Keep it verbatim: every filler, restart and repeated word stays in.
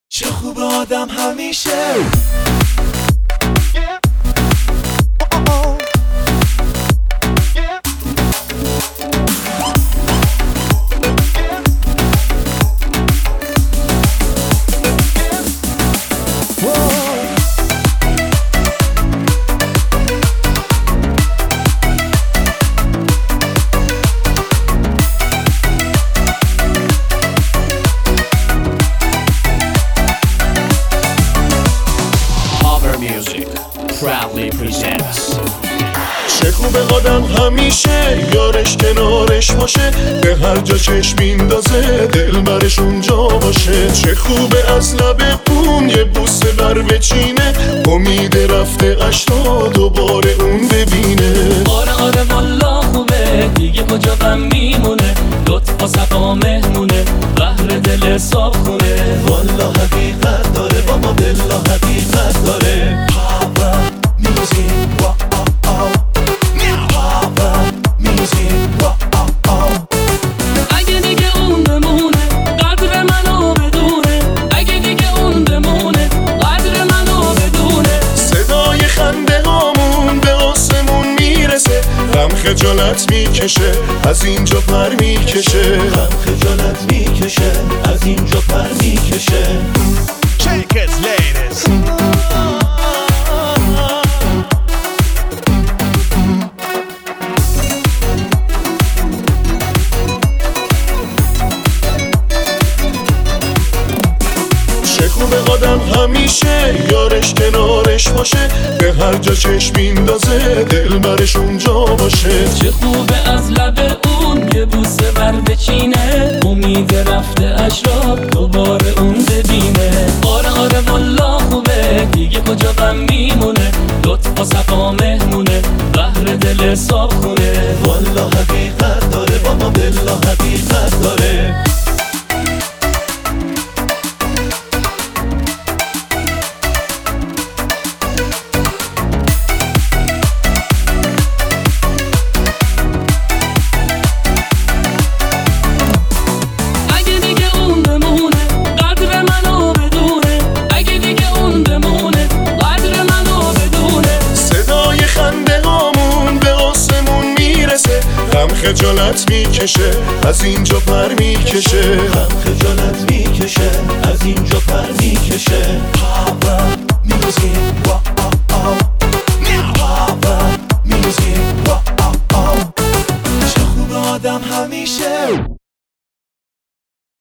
چه خوب آدم همیشه proudly presents. چه خوبه آدم همیشه یارش کنارش باشه، به هر جا چشم میندازه دل برش اونجا باشه. چه خوبه از لب اون یه بوسه بر بچینه، امید رفته اشنا دوباره اون ببینه. آره آره والا خوبه دیگه کجا غم میمونه، لطف و صفا مهمونه بهر دل صاف خونه. والا حقیقت داره بابا، بلا حقیقت داره. اگه دیگه اون بمونه قدر منو بدونه، اگه دیگه اون بمونه قدر منو بدونه. صدای خنده هامون به آسمون میرسه، غم خجالت میکشه از اینجا پر میکشه. غم خجالت میکشه از اینجا پر میکشه. Shake it, ladies. چه خوبه آدم همیشه یارش کنارش باشه، به هر جا چشم میندازه دل برش اونجا باشه. چه خوبه از لب اون یه بوسه بر بچینه، امید رفته اش را دوباره اون ببینه. آره آره والا خوبه دیگه کجا غم میمونه، لطف و صفا مهمونه بهر دل صاف خونه. والا حقیقت داره بابا، بلا حقیقت داره. غم خجالت میکشه از اینجا پر میکشه. غم خجالت میکشه از اینجا پر میکشه.